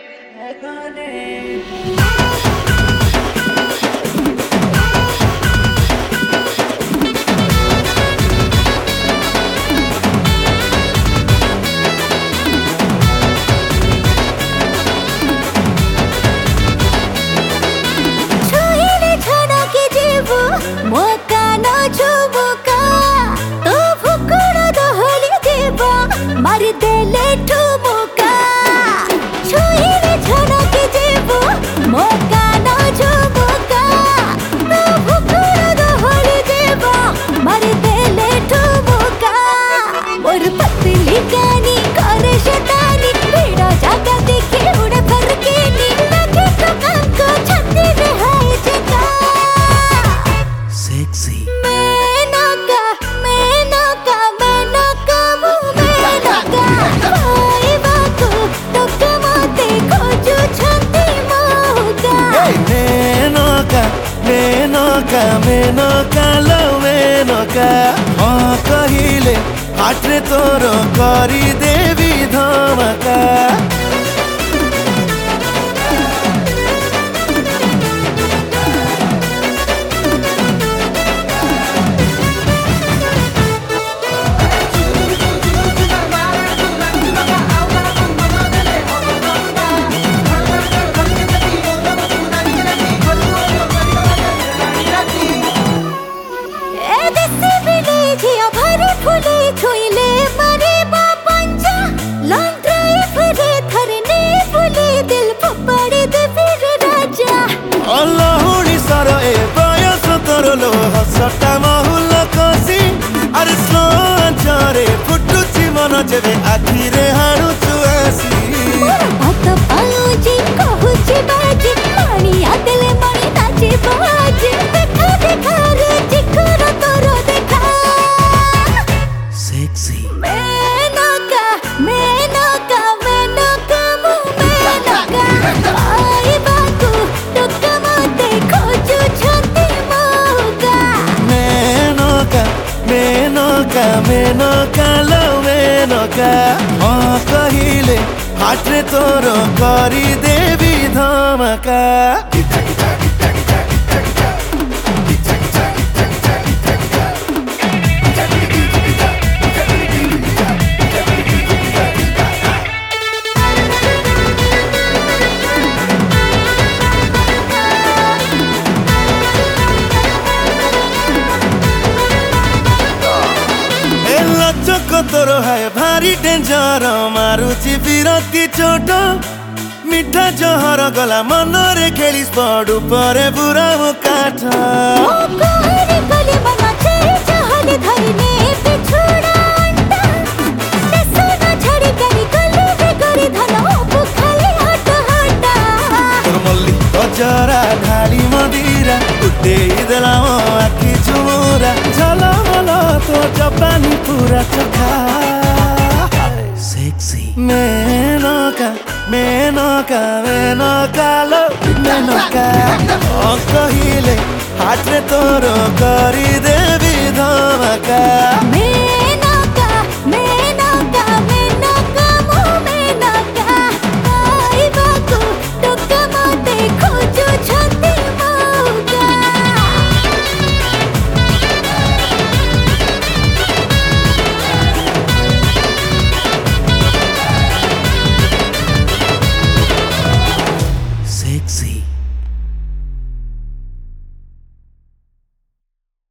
कहले हाट्रे तोर करी देवी धमका हसटा महुल कसी अरे स्लो चरे फुटुची मन जेबे आखिरे हाणु चुआसी भत पाउजी कहूची बाजी पानी आदेले मणी नाची बाजी देखा देखा रे चिकर तोर देखा सेक्सी मेनका मेनका मेनका मु मेनका आई बातू टोका मते खोजु छती मेनका लो मेनका कहले हाट्रे तोर करी देवी धमका तोर है भारी डेंजर मारुची विरक्ति चोट मिठा जहर गला मनरे खेलिस पडु परे बुरा काठ जरा ढाली मदिरा उठे देला आखि चुमुरा झलमल तो जपानी पूरा चखा सेक्सी मेनका मेनका मेनका लो मेनका कहले हाट्रे तोर करी देवी धमका।